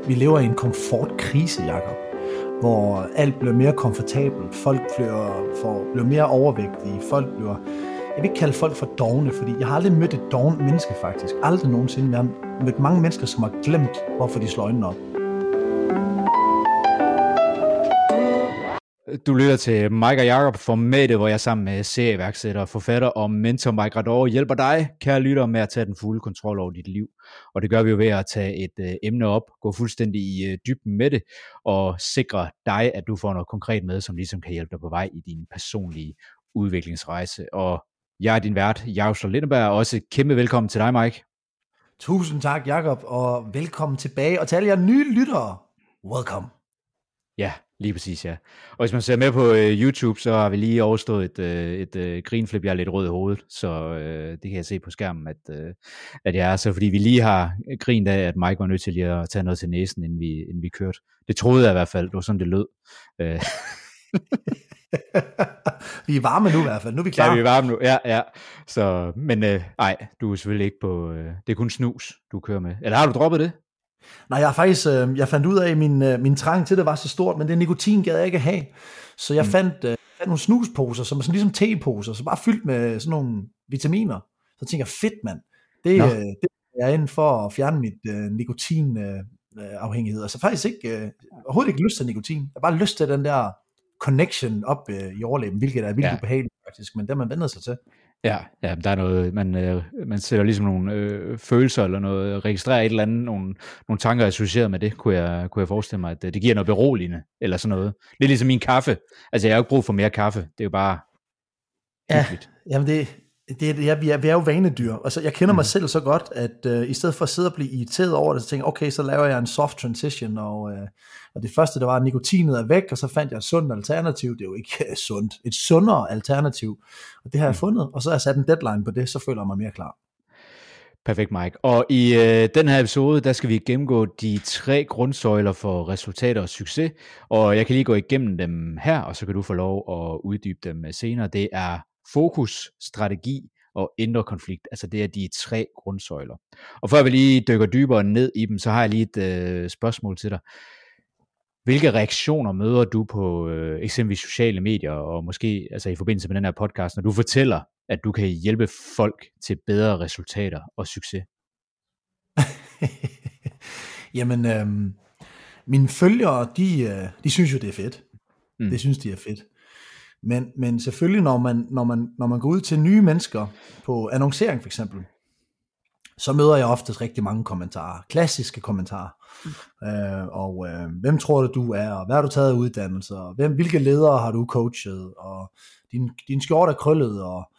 Vi lever i en komfortkrise, Jakob, hvor alt bliver mere komfortabelt. Folk bliver mere overvægtige. Jeg vil ikke kalde folk for dovne, fordi jeg har aldrig mødt et dovent menneske faktisk. Aldrig nogensinde. Jeg har mødt mange mennesker, som har glemt, hvorfor de slår øjnene op. Du lytter til Mike og Jakob formatet, hvor jeg sammen med serieværksætter, forfatter og mentor Mike Rador hjælper dig, kære lytter, med at tage den fulde kontrol over dit liv. Og det gør vi jo ved at tage et emne op, gå fuldstændig i dybden med det, og sikre dig, at du får noget konkret med, som ligesom kan hjælpe dig på vej i din personlige udviklingsrejse. Og jeg er din vært, Jakob Lindeberg, og også kæmpe velkommen til dig, Mike. Tusind tak, Jakob, og velkommen tilbage. Og til alle jer nye lyttere, welcome. Ja, lige præcis, ja. Og hvis man ser med på YouTube, så har vi lige overstået et grinflip. Jeg er lidt rød i hovedet, så det kan jeg se på skærmen, at jeg er så, fordi vi lige har grint af, at Mike var nødt til lige at tage noget til næsen, inden vi kørte. Det troede jeg i hvert fald, det var sådan, det lød. Vi er varme nu i hvert fald, nu er vi klar. Ja, vi er varme nu, ja. Så, men nej, du er selvfølgelig ikke på, det er kun snus, du kører med. Eller har du droppet det? Nej, jeg fandt ud af, at min trang til det var så stort, men det nikotin gad jeg ikke have. Så jeg fandt nogle snusposer, som er sådan ligesom teposer, så bare fyldt med sådan nogle vitaminer. Så tænkte jeg, fedt mand, det er inden for at fjerne mit nikotinafhængighed. Altså faktisk ikke, overhovedet ikke lyst til nikotin. Jeg har bare lyst til den der connection op i overlæben, hvilket er vildt ubehageligt faktisk, men det man vender sig til. Ja, der er noget, man sætter ligesom nogle følelser eller noget, registrerer et eller andet, nogle tanker associeret med det, kunne jeg forestille mig, at det giver noget beroligende, eller sådan noget. Det er ligesom min kaffe. Altså, jeg har jo ikke brug for mere kaffe, det er jo bare hyggeligt. Ja, jamen vi er jo vanedyr, og så jeg kender mig selv så godt, at i stedet for at sidde og blive irriteret over det, så tænker jeg, okay, så laver jeg en soft transition, og det første, der var, at nikotinet er væk, og så fandt jeg et sundt alternativ. Det er jo ikke sundt, et sundere alternativ, og det har jeg fundet, og så har jeg sat en deadline på det, så føler jeg mig mere klar. Perfekt, Mike. Og i den her episode, der skal vi gennemgå de 3 grundsøjler for resultater og succes, og jeg kan lige gå igennem dem her, og så kan du få lov at uddybe dem senere. Det er fokus, strategi og indre konflikt. Altså det er de 3 grundsøjler. Og før vi lige dykker dybere ned i dem, så har jeg lige et spørgsmål til dig. Hvilke reaktioner møder du på eksempelvis sociale medier, og måske altså i forbindelse med den her podcast, når du fortæller, at du kan hjælpe folk til bedre resultater og succes? Jamen, mine følgere, de synes jo, det er fedt. Det synes de er fedt. Men selvfølgelig, når man går ud til nye mennesker på annoncering for eksempel, så møder jeg oftest rigtig mange kommentarer, klassiske kommentarer. Hvem tror du er, og hvad har du taget af uddannelser, hvilke ledere har du coachet, og din skjort er krøllet, og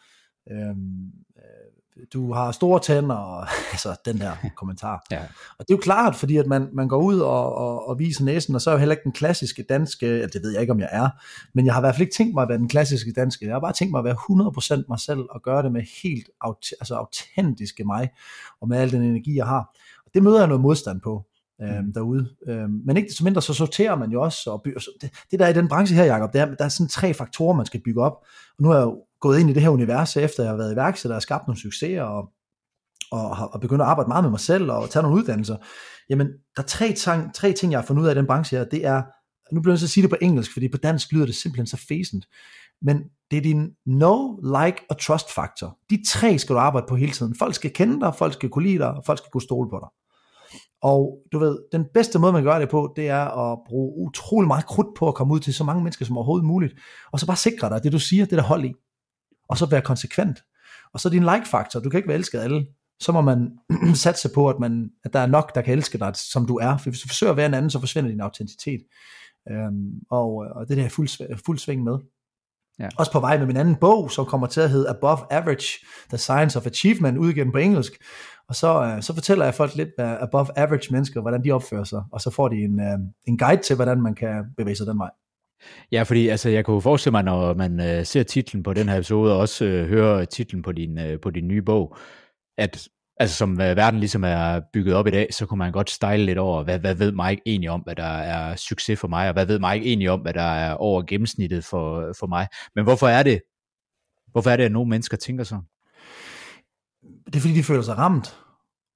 du har store tænder, og altså den der kommentar. Ja. Og det er jo klart, fordi at man går ud og viser næsen, og så er jo heller ikke den klassiske danske, altså det ved jeg ikke, om jeg er, men jeg har i hvert fald ikke tænkt mig at være den klassiske danske, jeg har bare tænkt mig at være 100% mig selv, og gøre det med helt autentiske mig, og med al den energi, jeg har. Og det møder jeg noget modstand på derude. Men ikke desto mindre, så sorterer man jo også, og det der er i den branche her, Jakob, der er sådan 3 faktorer, man skal bygge op, og nu er jeg jo gået ind i det her univers, efter jeg har været iværksætter og skabt nogle succeser, og har begyndt at arbejde meget med mig selv, og tage nogle uddannelser. Jamen, der er 3 ting, jeg har fundet ud af i den branche her, det er, nu bliver jeg så at sige det på engelsk, fordi på dansk lyder det simpelthen så fæsent, men det er din know, like og trust faktor. De 3 skal du arbejde på hele tiden. Folk skal kende dig, folk skal kunne lide dig, og folk skal kunne stole på dig. Og du ved, den bedste måde man gør det på, det er at bruge utrolig meget krudt på at komme ud til så mange mennesker som overhovedet muligt, og så bare sikre dig, at det du siger, det der hold i, og så være konsekvent. Og så din like-faktor, du kan ikke være elsket af alle, så må man satse på, at der er nok, der kan elske dig, som du er, for hvis du forsøger at være en anden, så forsvinder din autenticitet, og det der er fuld sving med. Ja. Også på vej med min anden bog, som kommer til at hedde Above Average, The Science of Achievement, udgivet på engelsk. Og så fortæller jeg folk lidt af above average mennesker, hvordan de opfører sig, og så får de en guide til, hvordan man kan bevæge sig den vej. Ja, fordi altså, jeg kunne forestille mig, når man ser titlen på den her episode, og også hører titlen på din nye bog, at altså, som verden ligesom er bygget op i dag, så kunne man godt style lidt over, hvad ved Mike egentlig om, hvad der er succes for mig, og hvad ved Mike egentlig om, hvad der er over gennemsnittet for mig. Men hvorfor er det, at nogle mennesker tænker sådan? Det er fordi, de føler sig ramt.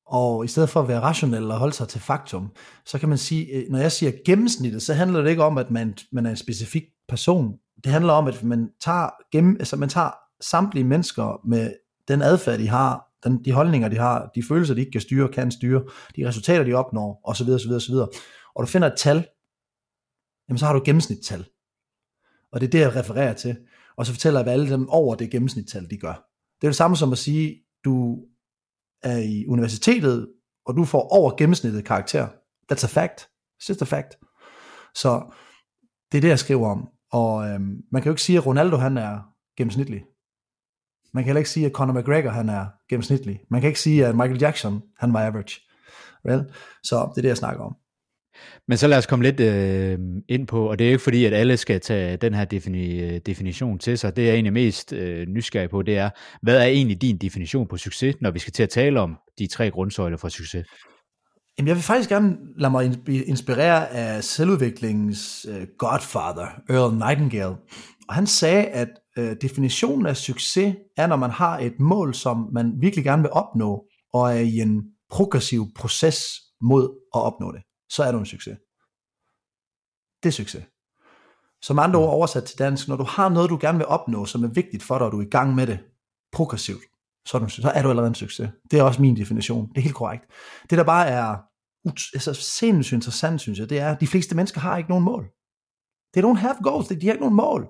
Og i stedet for at være rationel og holde sig til faktum, så kan man sige, når jeg siger gennemsnittet, så handler det ikke om, at man er en specifik person. Det handler om, at man tager samtlige mennesker med den adfærd, de har, de holdninger, de har, de følelser, de ikke kan styre, de resultater, de opnår, osv. Og du finder et tal, jamen så har du et gennemsnittal. Og det er det, jeg refererer til. Og så fortæller jeg, hvad alle dem over det gennemsnittal, de gør. Det er det samme som at sige, du er i universitetet, og du får over gennemsnittet karakter. That's a fact. It's just a fact. Så det er det, jeg skriver om. Og man kan jo ikke sige, at Ronaldo han er gennemsnitlig. Man kan heller ikke sige, at Conor McGregor han er gennemsnitlig. Man kan ikke sige, at Michael Jackson han var average. Well? Så det er det, jeg snakker om. Men så lad os komme lidt ind på, og det er ikke fordi, at alle skal tage den her definition til sig. Det jeg egentlig mest nysgerrig på, det er, hvad er egentlig din definition på succes, når vi skal til at tale om de 3 grundsøjler for succes? Jamen, jeg vil faktisk gerne lade mig inspirere af selvudviklingens godfather, Earl Nightingale. Og han sagde, at definitionen af succes er, når man har et mål, som man virkelig gerne vil opnå, og er i en progressiv proces mod at opnå det. Så er du en succes. Det er succes. Som andre ord oversat til dansk, når du har noget, du gerne vil opnå, som er vigtigt for dig, og du er i gang med det progressivt, så er du allerede en succes. Det er også min definition. Det er helt korrekt. Det der bare er sindssygt interessant, synes jeg, det er, at de fleste mennesker har ikke nogen mål. They don't have goals. De har ikke nogen mål.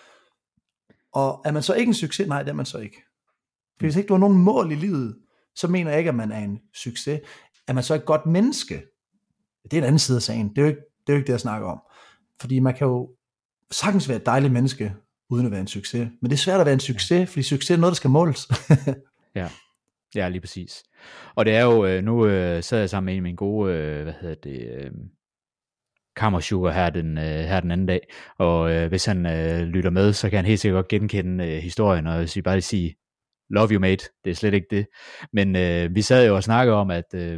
Og er man så ikke en succes? Nej, det er man så ikke. For hvis ikke du har nogen mål i livet, så mener jeg ikke, at man er en succes. Er man så et godt menneske? Det er en anden side af sagen. Det er jo ikke det, jeg snakker om. Fordi man kan jo sagtens være et dejligt menneske, uden at være en succes. Men det er svært at være en succes, fordi succes er noget, der skal måles. Ja, lige præcis. Og det er jo, nu sad jeg sammen med en af mine gode, kammersugar her den anden dag, og hvis han lytter med, så kan han helt sikkert godt genkende historien, og bare lige sige, love you mate, det er slet ikke det. Men vi sad jo og snakkede om,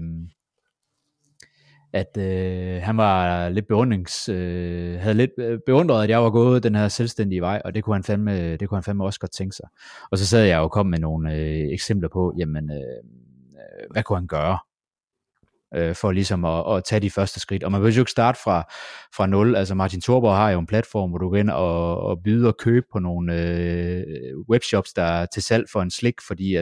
at han var lidt havde lidt beundret, at jeg var gået den her selvstændige vej, og det kunne han fandme også godt tænke sig. Og så sad jeg og kom med nogle eksempler på, jamen, hvad kunne han gøre for ligesom at tage de første skridt. Og man vil jo ikke starte fra 0. Altså Martin Thorborg har jo en platform, hvor du går ind og byder og købe på nogle webshops, der er til salg for en slik, fordi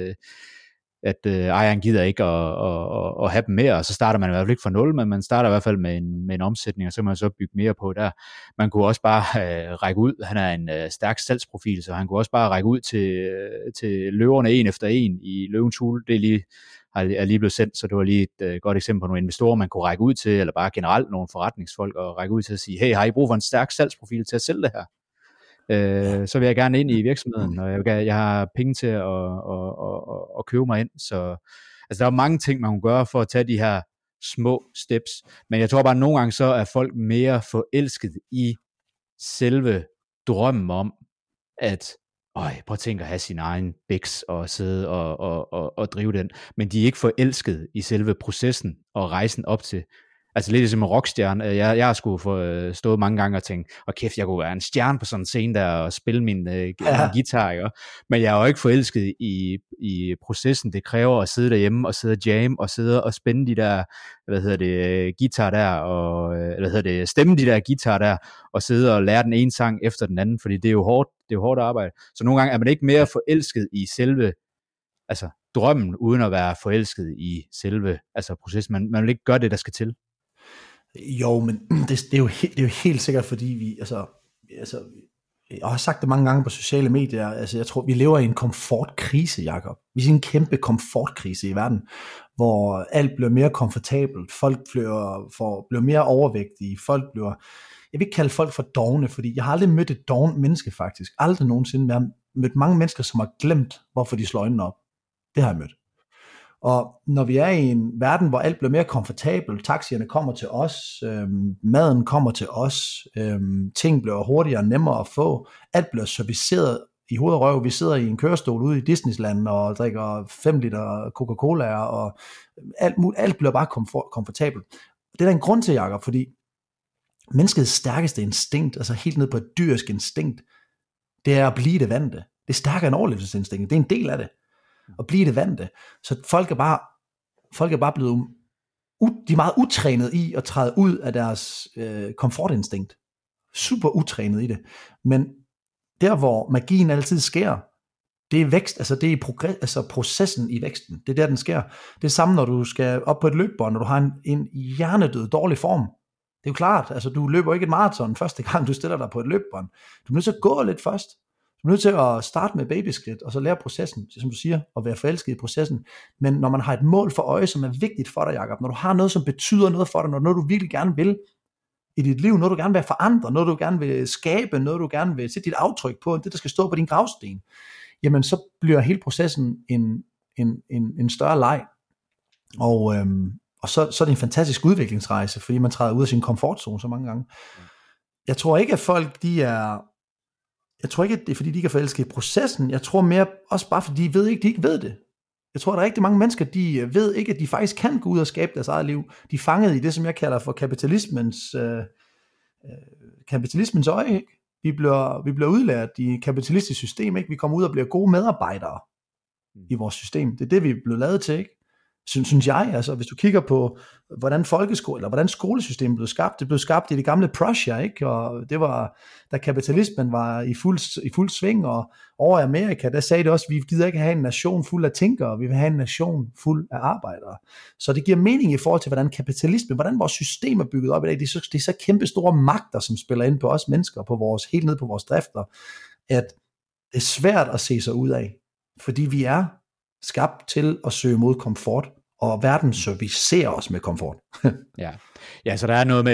at ejeren gider ikke at have dem mere, og så starter man i hvert fald ikke fra 0, men man starter i hvert fald med en omsætning, og så kan man så bygge mere på der. Man kunne også bare række ud, han er en stærk salgsprofil, så han kunne også bare række ud til løverne en efter en i Løvens Hule. Det er lige blevet sendt, så det var lige et godt eksempel på nogle investorer, man kunne række ud til, eller bare generelt nogle forretningsfolk, og række ud til at sige, hey, har I brug for en stærk salgsprofil til at sælge det her? Så vil jeg gerne ind i virksomheden, og jeg har penge til at købe mig ind. Så altså, der er mange ting, man kan gøre for at tage de her små steps, men jeg tror bare, at nogle gange så er folk mere forelsket i selve drømmen om, at prøv at tænke at have sin egen biks og sidde og drive den, men de er ikke forelsket i selve processen og rejsen op til. Altså lidt som en rockstjerne. Jeg har sgu stået mange gange og tænkt, kæft, jeg kunne være en stjerne på sådan en scene der og spille min guitar, ikke? Men jeg er jo ikke forelsket i processen. Det kræver at sidde derhjemme og sidde og jam og sidde og spænde de der, guitar der, og stemme de der guitar der, og sidde og lære den ene sang efter den anden, fordi det er jo hårdt arbejde. Så nogle gange er man ikke mere forelsket i selve, altså drømmen, uden at være forelsket i selve, altså processen. Man vil ikke gøre det, der skal til. Jo, men det er jo helt sikkert, fordi vi, altså, jeg har sagt det mange gange på sociale medier, altså jeg tror, vi lever i en komfortkrise, Jakob. Vi er i en kæmpe komfortkrise i verden, hvor alt bliver mere komfortabelt, folk bliver mere overvægtige, jeg vil ikke kalde folk for dovne, fordi jeg har aldrig mødt et dovent menneske faktisk, aldrig nogensinde. Jeg har mødt mange mennesker, som har glemt, hvorfor de slår øjnene op. Det har jeg mødt. Og når vi er i en verden, hvor alt bliver mere komfortabelt, taxierne kommer til os, maden kommer til os, ting bliver hurtigere og nemmere at få, alt bliver serviceret i hoved og røv. Vi sidder i en kørestol ude i Disneyland og drikker 5 liter Coca-Cola, og alt bliver bare komfortabelt. Det er der en grund til, Jakob, fordi menneskets stærkeste instinkt, altså helt ned på et dyrisk instinkt, det er at blive det vante. Det er stærkere end overlevelsesinstinkt, det er en del af det. Og blive det vante. Så folk er bare folk er bare blevet, de er meget utrænet i at træde ud af deres komfortinstinkt. Super utrænet i det. Men der, hvor magien altid sker, det er vækst, altså det er processen i væksten. Det er der, den sker. Det er samme, når du skal op på et løbebånd, når du har en hjernedød, dårlig form. Det er jo klart, altså du løber ikke et maraton første gang, du stiller dig på et løbebånd. Du er nødt til at gå lidt først. Du er nødt til at starte med babyskridt, og så lære processen, som du siger, og være forelsket i processen. Men når man har et mål for øje, som er vigtigt for dig, Jacob, når du har noget, som betyder noget for dig, når noget, du virkelig gerne vil i dit liv, noget, du gerne vil forandre, noget, du gerne vil skabe, noget, du gerne vil sætte dit aftryk på, det, der skal stå på din gravsten, jamen så bliver hele processen en større leg. Og så er det en fantastisk udviklingsrejse, fordi man træder ud af sin komfortzone så mange gange. Jeg tror ikke, at folk, jeg tror ikke, at det er fordi, de ikke er forelsket i processen. Jeg tror mere, også bare fordi de ikke ved det. Jeg tror, at der er rigtig mange mennesker, de ved ikke, at de faktisk kan gå ud og skabe deres eget liv. De er fanget i det, som jeg kalder for kapitalismens øje. Ikke? Vi bliver udlært i et kapitalistisk system. Ikke? Vi kommer ud og bliver gode medarbejdere i vores system. Det er det, vi er blevet lavet til, ikke? Synes jeg, altså hvis du kigger på, hvordan folkeskole, eller hvordan skolesystemet blev skabt, det blev skabt i det gamle Prussia, ikke? Og det var, da kapitalismen var i fuld sving, og over i Amerika, der sagde det også, vi gider ikke have en nation fuld af tænkere, vi vil have en nation fuld af arbejdere. Så det giver mening i forhold til, hvordan vores system er bygget op i dag. Det er så kæmpe store magter, som spiller ind på os mennesker, helt ned på vores drifter, at det er svært at se sig ud af, fordi vi er skabt til at søge mod komfort, og verden servicerer os med komfort. Ja, så der er noget med,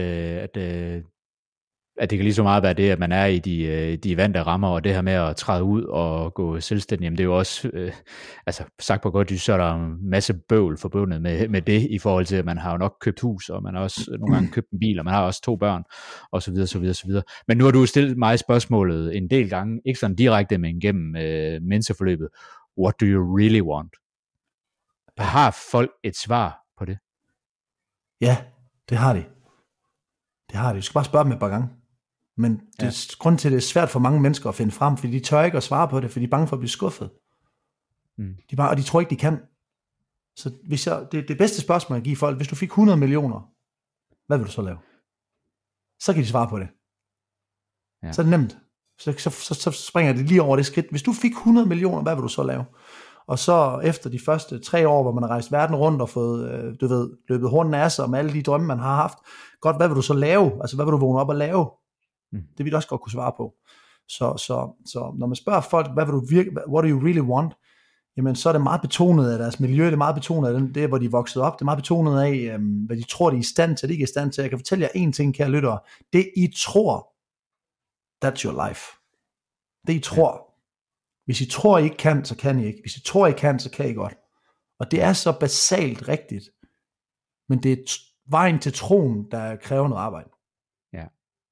at det kan lige så meget være det, at man er i de vante rammer, og det her med at træde ud og gå selvstændig, jamen det er jo også, altså sagt på godt, så er der en masse bøvl forbundet med det, i forhold til, at man har jo nok købt hus, og man har også nogle gange købt en bil, og man har også 2 børn, og så videre, så videre, så videre. Men nu har du stillet mig spørgsmålet en del gange, ikke sådan direkte, men gennem mentorforløbet. What do you really want? Har folk et svar på det? Ja, det har de. Det har de. Du skal bare spørge dem et par gange. Men grunden til, at det er svært for mange mennesker at finde frem, fordi de tør ikke at svare på det, fordi de er bange for at blive skuffet. Og de tror ikke, de kan. Så det bedste spørgsmål at give folk, hvis du fik 100 millioner, hvad vil du så lave? Så kan de svare på det. Ja. Så er det nemt. Så springer det lige over det skridt. Hvis du fik 100 millioner, hvad vil du så lave? Og så efter de første 3 år, hvor man har rejst verden rundt og fået, løbet hornen af sig med alle de drømme, man har haft. Godt, hvad vil du så lave? Altså, hvad vil du vågne op og lave? Det vil du også godt kunne svare på. Så når man spørger folk, what do you really want? Jamen, så er det meget betonet af deres miljø, det er meget betonet af det, hvor de er vokset op, det er meget betonet af, hvad de tror, de er i stand til, det ikke er i stand til. Jeg kan fortælle jer en ting, kære lyttere. Det I tror, that's your life. Det I tror. Hvis I tror, I ikke kan, så kan I ikke. Hvis I tror, I kan, så kan I godt. Og det er så basalt rigtigt. Men det er vejen til troen, der kræver noget arbejde. Ja.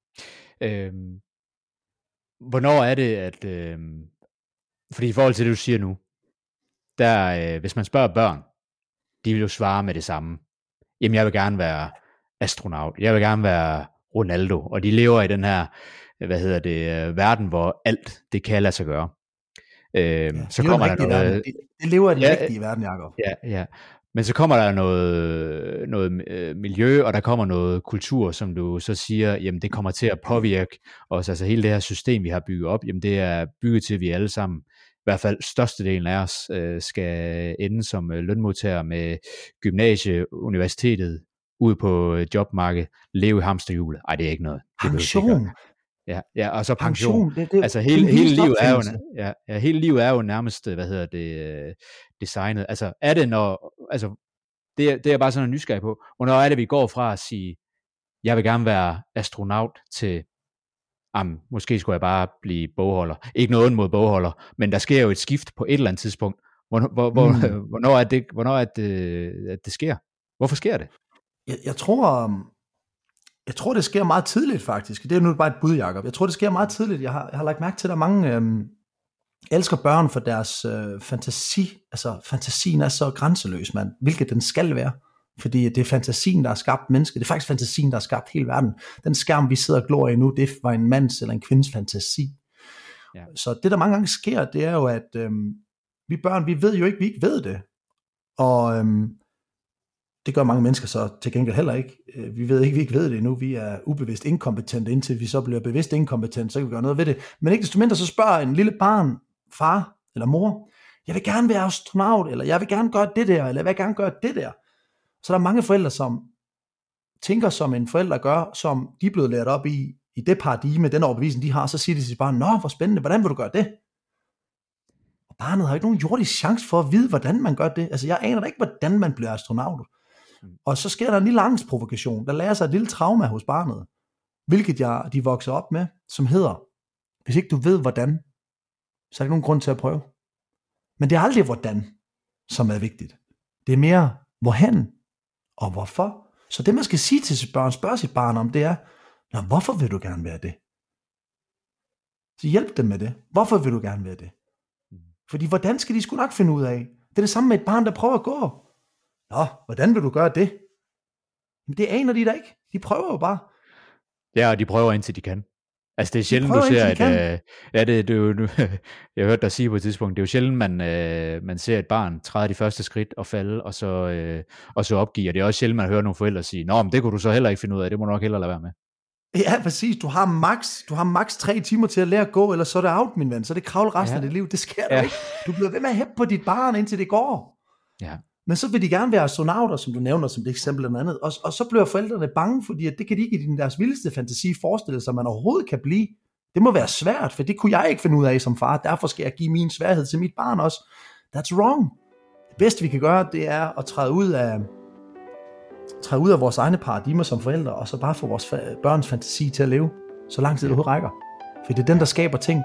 Hvornår er det, at... fordi i forhold til det, du siger nu, der, hvis man spørger børn, de vil jo svare med det samme. Jamen, jeg vil gerne være astronaut. Jeg vil gerne være Ronaldo. Og de lever i den her, verden, hvor alt det kan lade sig gøre. Så kommer der noget... Det lever i den rigtige verden, Jacob. Ja. Men så kommer der noget miljø, og der kommer noget kultur, som du så siger, jamen det kommer til at påvirke os. Altså hele det her system, vi har bygget op, jamen det er bygget til, at vi alle sammen, i hvert fald størstedelen af os, skal ende som lønmodtagere med gymnasie, universitetet, ud på jobmarkedet, leve i hamsterhjulet. Ej, det er ikke noget. Pension. Ja, og så pension. Det, altså hele livet er jo, hele livet er jo nærmest, designet. Altså er det det er bare sådan en nysgerrig på. Hvornår er det, vi går fra at sige, jeg vil gerne være astronaut, til måske skulle jeg bare blive bogholder. Ikke noget mod bogholder, men der sker jo et skift på et eller andet tidspunkt. Hvornår er det, at det sker? Hvorfor sker det? Jeg tror, det sker meget tidligt, faktisk. Det er nu bare et bud, Jacob. Jeg tror, det sker meget tidligt. Jeg har lagt mærke til, at der er mange elsker børn for deres fantasi. Altså, fantasien er så grænseløs, mand. Hvilket den skal være. Fordi det er fantasien, der har skabt mennesket. Det er faktisk fantasien, der har skabt hele verden. Den skærm, vi sidder og glor i nu, det var en mands eller en kvindes fantasi. Ja. Så det, der mange gange sker, det er jo, at vi børn, vi ved jo ikke, vi ikke ved det. Og Det gør mange mennesker så til gengæld heller ikke. Vi ikke ved det endnu. Vi er ubevidst inkompetente, indtil vi så bliver bevidst inkompetente, så kan vi gøre noget ved det. Men ikke desto mindre, så spørger en lille barn, far eller mor, jeg vil gerne være astronaut, eller jeg vil gerne gøre det der, eller jeg vil gerne gøre det der. Så der er mange forældre, som tænker, som en forælder gør, som de er blevet lært op i det paradigme, den overbevisning, de har, så siger de til barnet, nå, hvor spændende, hvordan vil du gøre det? Og barnet har ikke nogen jordisk chance for at vide, hvordan man gør det. Altså, jeg aner da ikke, hvordan man bliver astronaut. Og så sker der en lille angstprovokation, der lærer sig et lille trauma hos barnet, hvilket de vokser op med, som hedder, hvis ikke du ved hvordan, så er der ikke nogen grund til at prøve. Men det er aldrig hvordan, som er vigtigt. Det er mere hvorhen og hvorfor. Så det man skal sige til sit børn, spørge sit barn om, det er, nå, hvorfor vil du gerne være det? Så hjælp dem med det. Hvorfor vil du gerne være det? Fordi hvordan skal de sgu nok finde ud af? Det er det samme med et barn, der prøver at gå. Nå, hvordan vil du gøre det? Men det aner de da ikke. De prøver jo bare. Ja, og de prøver indtil de kan. Altså det er sjældent, du ser, at det er jo, jeg hørte dig sige på et tidspunkt, det er jo sjældent, man ser et barn træde de første skridt og falde, og så opgive. Og det er også sjældent, man hører nogle forældre sige, nå, men det kunne du så heller ikke finde ud af, det må du nok hellere lade være med. Ja, præcis. Du har max 3 timer til at lære at gå, eller så er det out, min ven. Så er det kravle resten af dit liv. Det sker der ikke. Du bliver ved med at hæppe på dit barn, indtil det går. Ja. Men så vil de gerne være astronauter, som du nævner som det eksempel eller andet. Og så bliver forældrene bange, fordi at det kan de ikke i deres vildeste fantasi forestille sig, man overhovedet kan blive. Det må være svært, for det kunne jeg ikke finde ud af som far. Derfor skal jeg give min sværhed til mit barn også. That's wrong. Det bedste vi kan gøre, det er at træde ud af vores egne paradigmer som forældre, og så bare få vores børns fantasi til at leve, så lang tid det overhovedet rækker. For det er den, der skaber ting.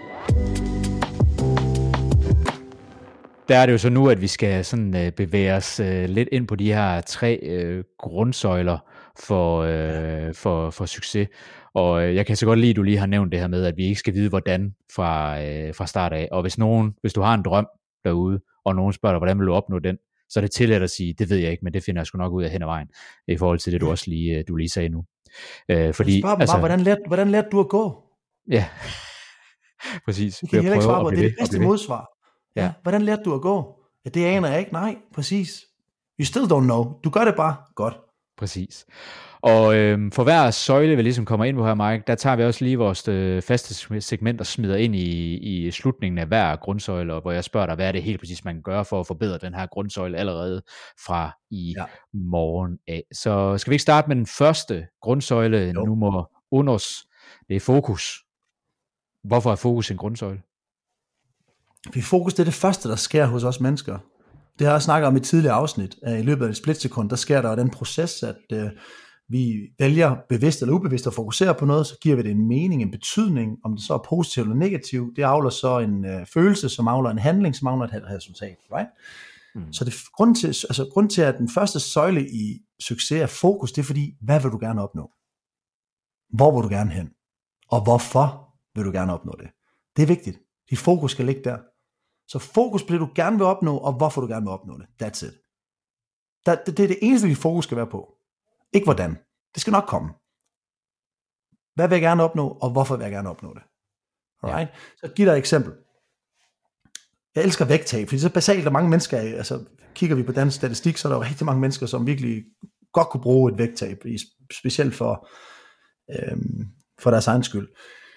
Der er det jo så nu, at vi skal sådan bevæge os lidt ind på de her 3 grundsøjler for succes. Og jeg kan så godt lide, at du lige har nævnt det her med, at vi ikke skal vide, hvordan fra start af. Og hvis du har en drøm derude, og nogen spørger dig, hvordan vil du opnå den, så er det tilladt at sige, det ved jeg ikke, men det finder jeg sgu nok ud af hen ad vejen, i forhold til det, du også lige sagde nu. Fordi, spørg mig bare, hvordan lærte du at gå? Ja, præcis. Det kan jeg ikke svare på, det er det bedste modsvar. Ja, hvordan lærte du at gå? Ja, det aner jeg ikke. Nej, præcis. You still don't know. Du gør det bare godt. Præcis. Og for hver søjle, vi ligesom kommer ind på her, Mike, der tager vi også lige vores faste segment og smider ind i slutningen af hver grundsøjle, hvor jeg spørger dig, hvad er det helt præcis, man kan gøre for at forbedre den her grundsøjle allerede fra i morgen af. Så skal vi ikke starte med den første grundsøjle, nummer unos, det er fokus. Hvorfor er fokus en grundsøjle? Fordi fokus, det er det første, der sker hos os mennesker. Det har jeg snakket om i et tidligere afsnit. I løbet af et splitsekund, der sker der den proces, at vi vælger bevidst eller ubevidst at fokusere på noget, så giver vi det en mening, en betydning, om det så er positivt eller negativt. Det avler så en følelse, som avler en handling, som avler et resultat. Right? Så det grund til, at den første søjle i succes er fokus, det er fordi, hvad vil du gerne opnå? Hvor vil du gerne hen? Og hvorfor vil du gerne opnå det? Det er vigtigt. Dit fokus skal ligge der. Så fokus på det, du gerne vil opnå, og hvorfor du gerne vil opnå det. That's it. Det er det eneste, dit fokus skal være på. Ikke hvordan. Det skal nok komme. Hvad vil jeg gerne opnå, og hvorfor vil jeg gerne opnå det? Alright? Så giv dig et eksempel. Jeg elsker vægttab, fordi så basalt er mange mennesker, altså kigger vi på dansk statistik, så er der jo rigtig mange mennesker, som virkelig godt kunne bruge et vægttab, specielt for deres egen skyld.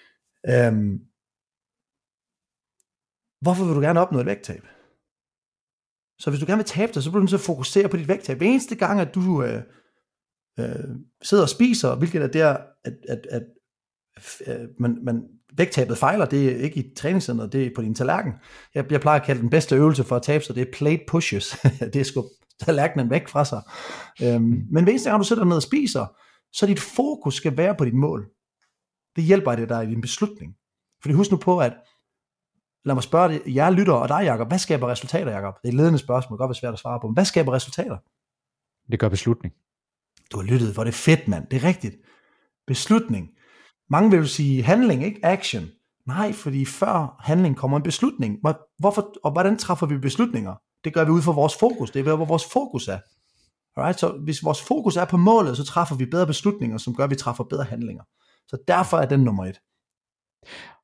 Hvorfor vil du gerne opnå et vægttab? Så hvis du gerne vil tabe dig, så bliver du nødt til at fokusere på dit vægttab. Hver eneste gang, at du sidder og spiser, hvilket er der, at vægttabet fejler, det er ikke i træningscenteret, det er på din tallerken. Jeg plejer at kalde den bedste øvelse for at tabe sig, det er plate pushes. Det er at skubbe tallerkenen væk fra sig. Men hver eneste gang, du sidder ned og spiser, så dit fokus skal være på dit mål. Det hjælper dig i din beslutning. Fordi husk nu på, at lad mig spørge jer lytter og dig, Jacob. Hvad skaber resultater, Jacob? Det er et ledende spørgsmål, det kan godt være svært at svare på. Men hvad skaber resultater? Det gør beslutning. Du har lyttet, hvor det er fedt, mand. Det er rigtigt. Beslutning. Mange vil jo sige handling, ikke action. Nej, fordi før handling kommer en beslutning. Hvorfor, og hvordan træffer vi beslutninger? Det gør vi ud fra vores fokus. Det er, hvor vores fokus er. Alright? Så hvis vores fokus er på målet, så træffer vi bedre beslutninger, som gør, at vi træffer bedre handlinger. Så derfor er den nummer 1.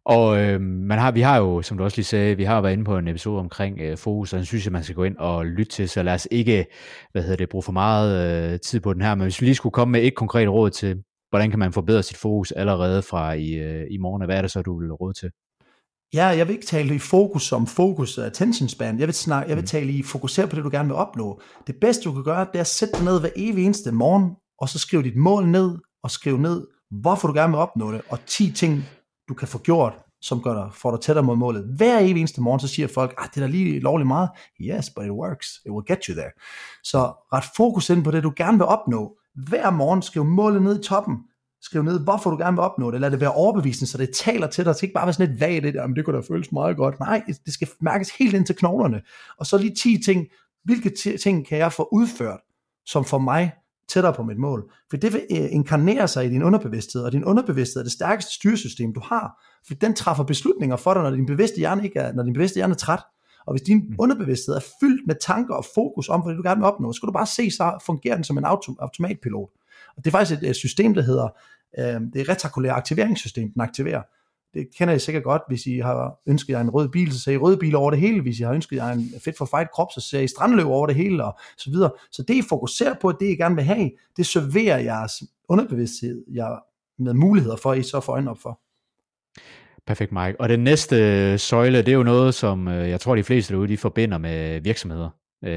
Og vi har jo, som du også lige sagde, vi har været inde på en episode omkring fokus, og den synes jeg, man skal gå ind og lytte til, så lad os ikke, bruge for meget tid på den her, men hvis vi lige skulle komme med et konkret råd til, hvordan kan man forbedre sit fokus allerede fra i morgen, hvad er det så, du vil råde til? Ja, jeg vil ikke tale i fokus som fokus attention span. Jeg vil tale i fokusere på det, du gerne vil opnå. Det bedste, du kan gøre, det er at sætte dig ned hver evig eneste morgen, og så skrive dit mål ned, og skrive ned, hvorfor du gerne vil opnå det, og 10 ting, du kan få gjort, som får dig tættere mod målet. Hver evig eneste morgen, så siger folk, det er da lige lovligt meget. Yes, but it works. It will get you there. Så ret fokus ind på det, du gerne vil opnå. Hver morgen skriv målet ned i toppen. Skriv ned, hvorfor du gerne vil opnå det. Lad det være overbevisende, så det taler til dig. Det skal ikke bare være sådan et vagt, det kunne da føles meget godt. Nej, det skal mærkes helt ind til knoglerne. Og så lige 10 ting. Hvilke ting kan jeg få udført, som for mig tættere på mit mål? For det vil inkarnere sig i din underbevidsthed, og din underbevidsthed er det stærkeste styresystem, du har. For den træffer beslutninger for dig, når din bevidste hjerne er træt. Og hvis din underbevidsthed er fyldt med tanker og fokus om, hvad du gerne vil opnå, så skal du bare se, så fungerer den som en automatpilot. Og det er faktisk et system, der hedder, det reticulære aktiveringssystem, den aktiverer. Det kender I sikkert godt, hvis I har ønsket jer en rød bil, så ser I røde biler over det hele. Hvis I har ønsket jer en fit for fight krop, så ser I strandløb over det hele, og så videre. Så det I fokuserer på, det I gerne vil have, det serverer jeres underbevidsthed med muligheder for, at I så får øjnene op for. Perfekt, Mike. Og den næste søjle, det er jo noget, som jeg tror, de fleste derude, de forbinder med virksomheder.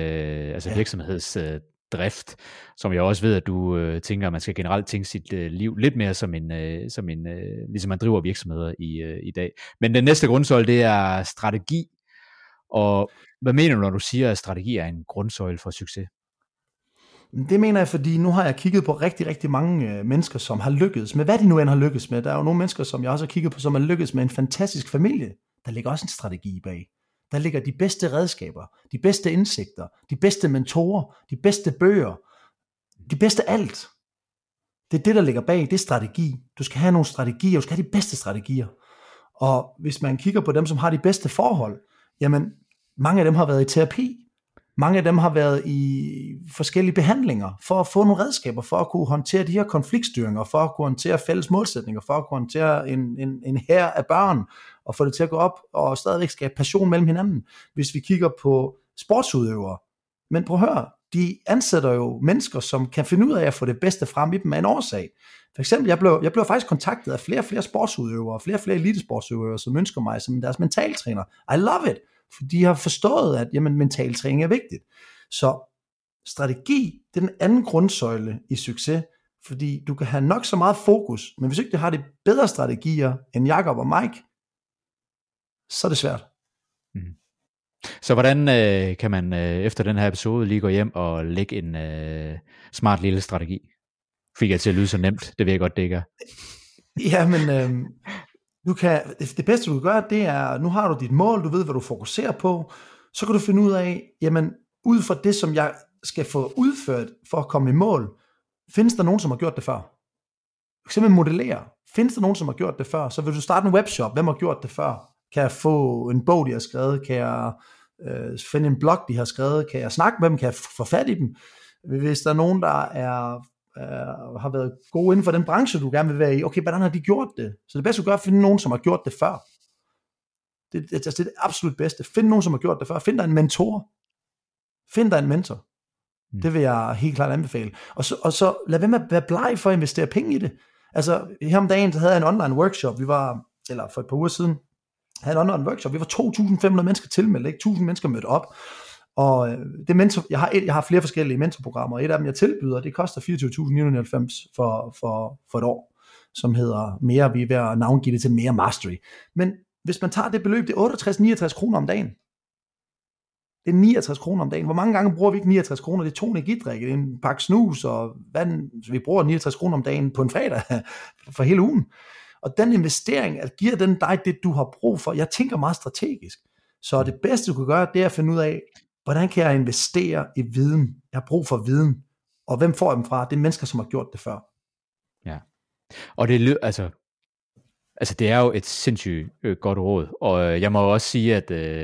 Virksomhedsdrift, som jeg også ved, at du tænker, at man skal generelt tænke sit liv lidt mere som ligesom man driver virksomheder i dag. Men den næste grundsøjle, det er strategi. Og hvad mener du, når du siger, at strategi er en grundsøjle for succes? Det mener jeg, fordi nu har jeg kigget på rigtig, rigtig mange mennesker, som har lykkedes med, hvad de nu end har lykkedes med. Der er jo nogle mennesker, som jeg også har kigget på, som har lykkedes med en fantastisk familie. Der ligger også en strategi bag. Der ligger de bedste redskaber, de bedste indsigter, de bedste mentorer, de bedste bøger, de bedste alt. Det er det, der ligger bag, det er strategi. Du skal have nogle strategier, du skal have de bedste strategier. Og hvis man kigger på dem, som har de bedste forhold, jamen mange af dem har været i terapi. Mange af dem har været i forskellige behandlinger for at få nogle redskaber, for at kunne håndtere de her konfliktstyringer, for at kunne håndtere fælles målsætninger, for at kunne håndtere en hær af børn, og få det til at gå op og stadigvæk skabe passion mellem hinanden. Hvis vi kigger på sportsudøvere, men prøv at høre, de ansætter jo mennesker, som kan finde ud af at få det bedste frem i dem af en årsag. For eksempel, jeg blev faktisk kontaktet af flere sportsudøvere, flere elitesportsudøvere, som ønsker mig som deres mentaltræner. I love it! For de har forstået, at mental træning er vigtigt. Så strategi, det er den anden grundsøjle i succes, fordi du kan have nok så meget fokus, men hvis ikke du har de bedre strategier end Jakob og Mike, så er det svært. Mm. Så hvordan kan man efter den her episode lige gå hjem og lægge en smart lille strategi? Fik jeg til at lyde så nemt, det ved jeg godt, det ikke er. Ja, men det bedste du kan gøre, det er, nu har du dit mål, du ved, hvad du fokuserer på, så kan du finde ud af, jamen, ud fra det, som jeg skal få udført for at komme i mål, findes der nogen, som har gjort det før? For eksempel modellere. Findes der nogen, som har gjort det før? Så vil du starte en webshop, hvem har gjort det før? Kan jeg få en bog, de har skrevet? Kan jeg finde en blog, de har skrevet? Kan jeg snakke med dem? Kan jeg få fat i dem? Hvis der er nogen, der har været gode inden for den branche, du gerne vil være i, okay, hvordan har de gjort det? Så det bedste du gør, er at finde nogen, som har gjort det før. Det er det absolut bedste. Find nogen, som har gjort det før. Find dig en mentor. Find dig en mentor. Det vil jeg helt klart anbefale. Og så lad være med at være bleg for at investere penge i det. Altså, her om dagen, så havde jeg en online workshop. For et par uger siden, havde en online workshop. Vi var 2.500 mennesker tilmeldt, ikke? 1.000 mennesker mødte op. Og det mentor, jeg har flere forskellige mentorprogrammer, og et af dem jeg tilbyder, det koster 24.990 for et år, som hedder mere, vi er ved at navngive det til mere mastery. Men hvis man tager det beløb, det er 68-69 kroner om dagen. Det er 69 kroner om dagen. Hvor mange gange bruger vi ikke 69 kroner? Det er 2 energidrikke, det er en pakke snus, og så vi bruger 69 kroner om dagen på en fredag for hele ugen. Og den investering, at giver den dig det, du har brug for, jeg tænker meget strategisk. Så det bedste, du kan gøre, det er at finde ud af, hvordan kan jeg investere i viden? Jeg har brug for viden. Og hvem får jeg dem fra? Det er mennesker, som har gjort det før. Ja. Og det altså det er jo et sindssygt godt råd. Og jeg må også sige,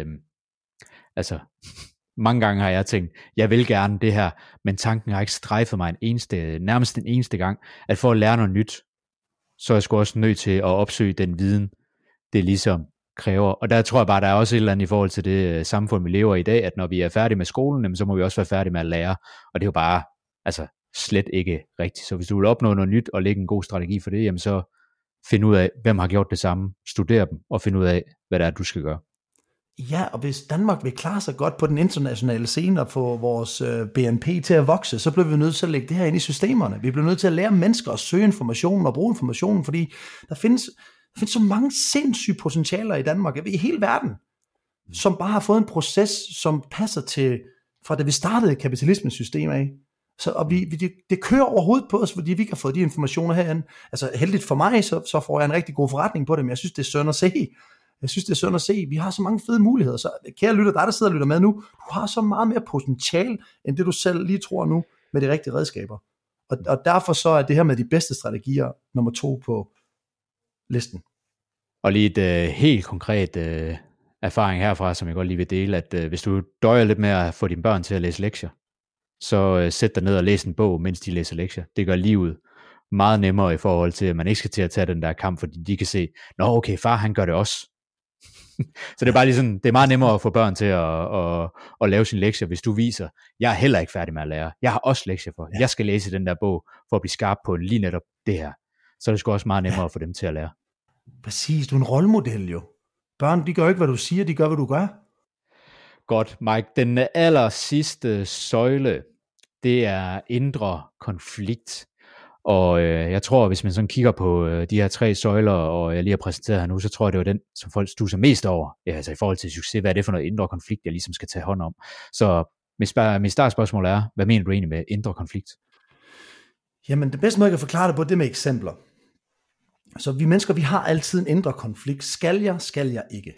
at mange gange har jeg tænkt, jeg vil gerne det her, men tanken har ikke strejfet mig nærmest den eneste gang, at for at lære noget nyt, så er jeg sgu også nødt til at opsøge den viden, det ligesom kræver. Og der tror jeg bare, der er også et eller andet i forhold til det samfund, vi lever i dag, at når vi er færdige med skolen, så må vi også være færdige med at lære. Og det er jo bare altså slet ikke rigtigt. Så hvis du vil opnå noget nyt og lægge en god strategi for det, jamen så find ud af, hvem har gjort det samme, studer dem og find ud af, hvad det er, du skal gøre. Ja, og hvis Danmark vil klare sig godt på den internationale scene og få vores BNP til at vokse, så bliver vi nødt til at lægge det her ind i systemerne. Vi bliver nødt til at lære mennesker at søge informationen og bruge informationen, fordi der findes så mange sindssyge potentialer i Danmark, i hele verden, som bare har fået en proces, som passer til, fra da vi startede kapitalismens system af. Så, og det kører overhovedet på os, fordi vi kan få de informationer herinde. Altså heldigt for mig, så får jeg en rigtig god forretning på det, men jeg synes, det er synd at se. Vi har så mange fede muligheder. Så kære lytter, der sidder og lytter med nu, du har så meget mere potentiale, end det du selv lige tror nu, med de rigtige redskaber. Og derfor så er det her med de bedste strategier nummer 2 på listen. Og lige et helt konkret erfaring herfra, som jeg godt lige vil dele, at hvis du døjer lidt med at få dine børn til at læse lektier, så sæt dig ned og læs en bog, mens de læser lektier. Det gør livet meget nemmere i forhold til, at man ikke skal til at tage den der kamp, fordi de kan se, nå okay, far han gør det også. Så det er bare lige sådan, det er meget nemmere at få børn til at lave sine lektier, hvis du viser, jeg er heller ikke færdig med at lære. Jeg har også lektier for. Jeg skal læse den der bog, for at blive skarp på lige netop det her. Så er det sgu også meget nemmere at få dem til at lære. Præcis, du er en rollemodel jo. Børn, de gør ikke, hvad du siger, de gør, hvad du gør. Godt, Mike. Den aller sidste søjle, det er indre konflikt. Og jeg tror, hvis man sådan kigger på de her 3 søjler, og jeg lige har præsenteret her nu, så tror jeg, det var den, som folk studser mest over. Ja, altså i forhold til succes, hvad er det for noget indre konflikt, jeg ligesom skal tage hånd om? Så mit startspørgsmål er, hvad mener du egentlig med indre konflikt? Jamen, det bedste måde, jeg kan forklare det på, det med eksempler. Så vi mennesker, vi har altid en indre konflikt. Skal jeg ikke?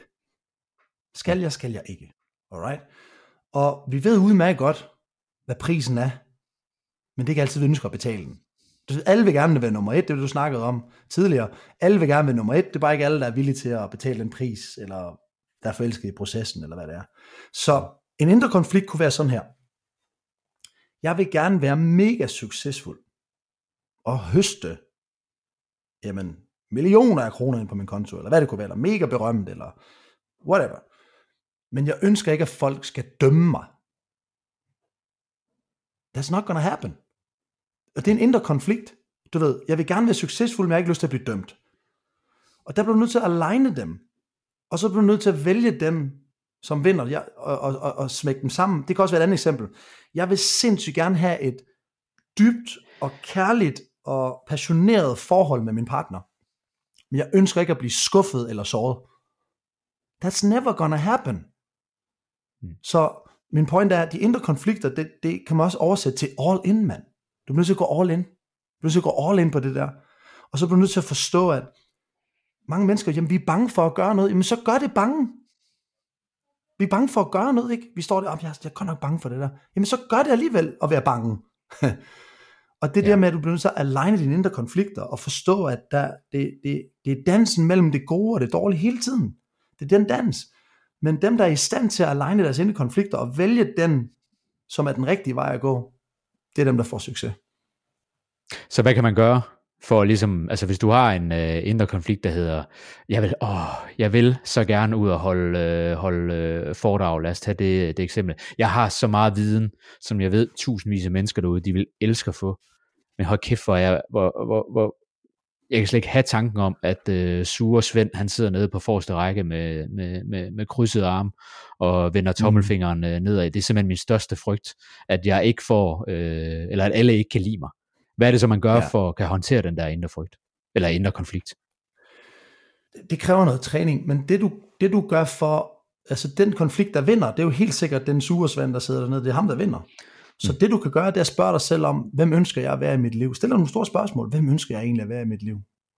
Skal jeg ikke? Alright? Og vi ved udmærket godt, hvad prisen er, men det er ikke altid, vi ønsker at betale den. Alle vil gerne være nummer 1, det du snakkede om tidligere. Alle vil gerne være nummer 1, det er bare ikke alle, der er villige til at betale den pris, eller der er forelsket i processen, eller hvad det er. Så en indre konflikt kunne være sådan her. Jeg vil gerne være mega succesfuld, og høste, jamen, millioner af kroner ind på min konto, eller hvad det kunne være, eller mega berømt, eller whatever. Men jeg ønsker ikke, at folk skal dømme mig. That's not gonna happen. Og det er en indre konflikt. Du ved, jeg vil gerne være succesfuld, men jeg har ikke lyst til at blive dømt. Og der bliver du nødt til at aligne dem. Og så bliver du nødt til at vælge dem, som vinder, og smække dem sammen. Det kan også være et andet eksempel. Jeg vil sindssygt gerne have et dybt og kærligt og passioneret forhold med min partner. Men jeg ønsker ikke at blive skuffet eller såret. That's never gonna happen. Så min point er, at de indre konflikter, det kan man også oversætte til all in, mand. Du bliver nødt til at gå all in. Du bliver nødt til at gå all in på det der. Og så bliver du nødt til at forstå, at mange mennesker, jamen vi er bange for at gøre noget. Jamen så gør det bange. Vi er bange for at gøre noget, ikke? Vi står der, jeg er godt nok bange for det der. Jamen så gør det alligevel at være bange. Og det der med, at du bliver nødt til at aligne dine indre konflikter, og forstå, at det er dansen mellem det gode og det dårlige hele tiden. Det er den dans. Men dem, der er i stand til at aligne deres indre konflikter, og vælge den, som er den rigtige vej at gå, det er dem, der får succes. Så hvad kan man gøre for ligesom, altså hvis du har en indre konflikt, der hedder, jeg vil så gerne ud og holde foredrag, lad os tage det eksempel. Jeg har så meget viden, som jeg ved tusindvis af mennesker derude, de vil elske at få. Men hold kæft, hvor jeg kan slet ikke have tanken om, at sure Svend, han sidder nede på forreste række med krydset arm og vender tommelfingeren nedad. Det er simpelthen min største frygt, at jeg ikke får, eller at alle ikke kan lide mig. Hvad er det så, man gør for at kan håndtere den der indre frygt, eller indre konflikt? Det kræver noget træning, men det du gør for, altså den konflikt, der vinder, det er jo helt sikkert den sure Svend, der sidder dernede, det er ham, der vinder. Så det du kan gøre, det er at spørge dig selv om, hvem ønsker jeg at være i mit liv? Stil dig nogle store spørgsmål. Hvem ønsker jeg egentlig at være i mit liv?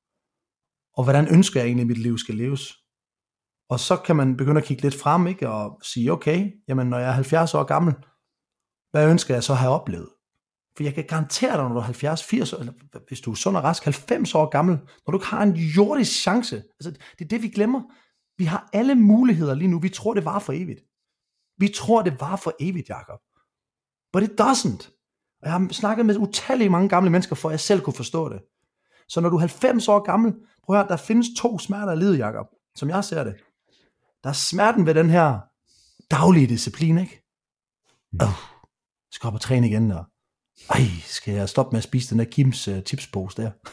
Og hvordan ønsker jeg egentlig, at mit liv skal leves? Og så kan man begynde at kigge lidt frem, ikke? Og sige, okay, jamen når jeg er 70 år gammel, hvad ønsker jeg så at have oplevet? For jeg kan garantere dig, når du er 70, 80 år, eller hvis du er sund og rask, 90 år gammel, når du ikke har en jordisk chance. Altså, det er det, vi glemmer. Vi har alle muligheder lige nu. Vi tror, det var for evigt. Vi tror, det var for evigt, Jakob. But it doesn't. Og jeg har snakket med utallige mange gamle mennesker, for at jeg selv kunne forstå det. Så når du er 90 år gammel, prøv at høre, der findes 2 smerter i livet, Jakob. som jeg ser det, der er smerten ved den her daglige disciplin, ikke? Skal op og træne igen, og skal jeg stoppe med at spise den der Kims chipspose der?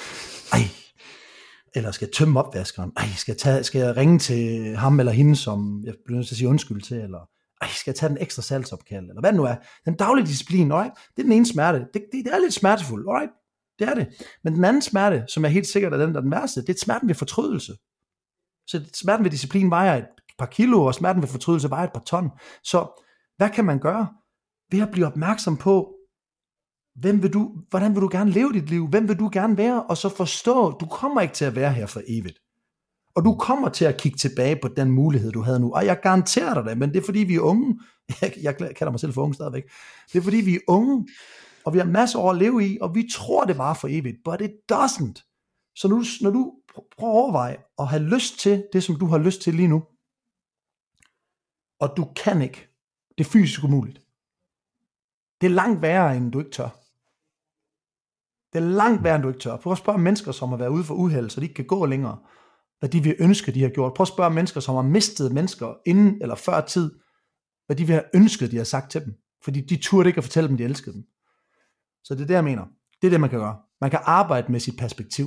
Eller skal jeg tømme opvaskeren? Skal jeg ringe til ham eller hende, som jeg bliver nødt til at sige undskyld til? Eller skal jeg tage den ekstra salgsopkald? Eller hvad det nu er. Den daglige disciplin, alright? Det er den ene smerte. Det er lidt smertefuldt, alright? Det er det. Men den anden smerte, som er helt sikkert er den, der er den værste, det er smerten ved fortrydelse. Så smerten ved disciplin vejer et par kilo, og smerten ved fortrydelse vejer et par ton. Så hvad kan man gøre? Ved at blive opmærksom på, hvordan vil du gerne leve dit liv? Hvem vil du gerne være? Og så forstå, du kommer ikke til at være her for evigt. Og du kommer til at kigge tilbage på den mulighed, du havde nu. Og jeg garanterer dig det, men det er fordi vi er unge. Jeg kalder mig selv for unge stadigvæk. Det er fordi vi er unge, og vi har masser af år at leve i, og vi tror det var for evigt, but it doesn't. Så nu, når du prøver at overveje at have lyst til det, som du har lyst til lige nu, og du kan ikke, det er fysisk umuligt. Det er langt værre, end du ikke tør. Det er langt værre, end du ikke tør. Prøv at spørge mennesker, som har været ude for uheld, så de ikke kan gå længere, hvad de vil ønske, de har gjort. Prøv at spørge mennesker, som har mistet mennesker inden eller før tid, hvad de vil have ønsket, de har sagt til dem. Fordi de turde ikke at fortælle dem, de elskede dem. Så det er det, jeg mener. Det er det, man kan gøre. Man kan arbejde med sit perspektiv.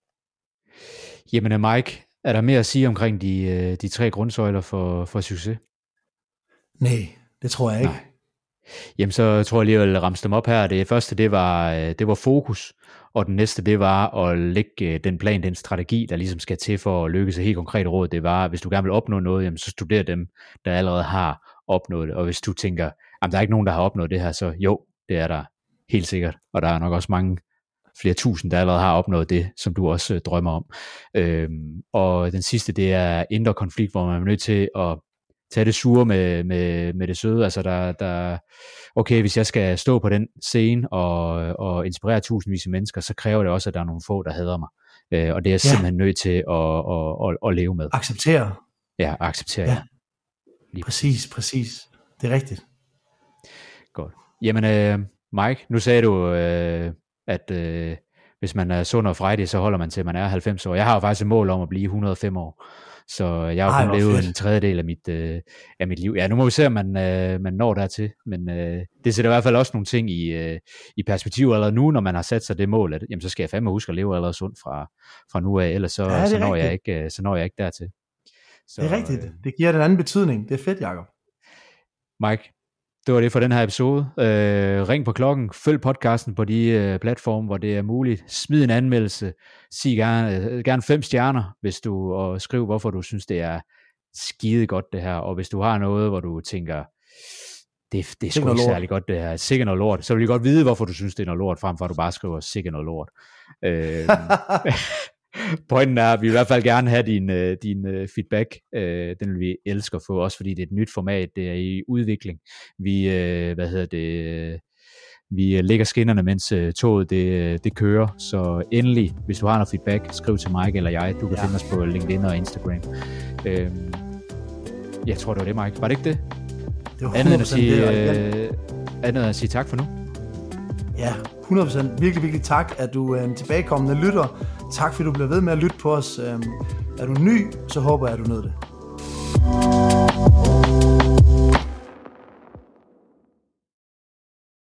Jamen Mike, er der mere at sige omkring de 3 grundsøjler for succes? Nej, det tror jeg ikke. Nej. Jamen så tror jeg lige, at jeg vil ramse dem op her. Det første, det var fokus, og den næste, det var at lægge den plan, den strategi, der ligesom skal til for at lykkes. Et helt konkret råd, det var, hvis du gerne vil opnå noget, jamen så studer dem, der allerede har opnået det. Og hvis du tænker, jamen der er ikke nogen, der har opnået det her, så jo, det er der helt sikkert. Og der er nok også mange flere tusind, der allerede har opnået det, som du også drømmer om. Og den sidste, det er indre konflikt, hvor man er nødt til at tage det sure med det søde. Altså okay, hvis jeg skal stå på den scene og inspirere tusindvis af mennesker, så kræver det også, at der er nogle få, der hader mig. Og det er jeg simpelthen nødt til at leve med. Acceptere. Ja, acceptere. Ja. Præcis. Det er rigtigt. Godt. Jamen, Mike, nu sagde du, at hvis man er sund og frejdig, så holder man til, at man er 90 år. Jeg har jo faktisk et mål om at blive 105 år. Så jeg har kun levet en tredjedel af mit liv. Ja, nu må vi se, om man når dertil. Men det sætter i hvert fald også nogle ting i perspektiv allerede nu, når man har sat sig det mål, at jamen, så skal jeg fandme huske at leve allerede sundt fra nu af, ellers så når jeg ikke dertil. Så, det er rigtigt. Det giver den anden betydning. Det er fedt, Jacob. Mike, det var det for den her episode. Ring på klokken, følg podcasten på de platforme, hvor det er muligt. Smid en anmeldelse, sig gerne 5 stjerner, hvis og skriv, hvorfor du synes, det er skide godt det her. Og hvis du har noget, hvor du tænker, det er sgu ikke særlig godt det her, sikkert noget lort, så vil jeg godt vide, hvorfor du synes, det er noget lort, frem for at du bare skriver sikkert noget lort. Pointen er, at vi i hvert fald gerne have din feedback. Den vil vi elske at få, også fordi det er et nyt format, det er i udvikling. Vi lægger skinnerne, mens toget det kører. Så endelig, hvis du har noget feedback, skriv til Mike eller jeg. Du kan finde os på LinkedIn og Instagram. Jeg tror, det var det, Mike. Var det ikke det? Det var andet end at sige tak for nu. Ja, 100%. Virkelig, virkelig tak, at du er en tilbagekommende lytter. Tak, fordi du bliver ved med at lytte på os. Er du ny, så håber jeg, at du nød det.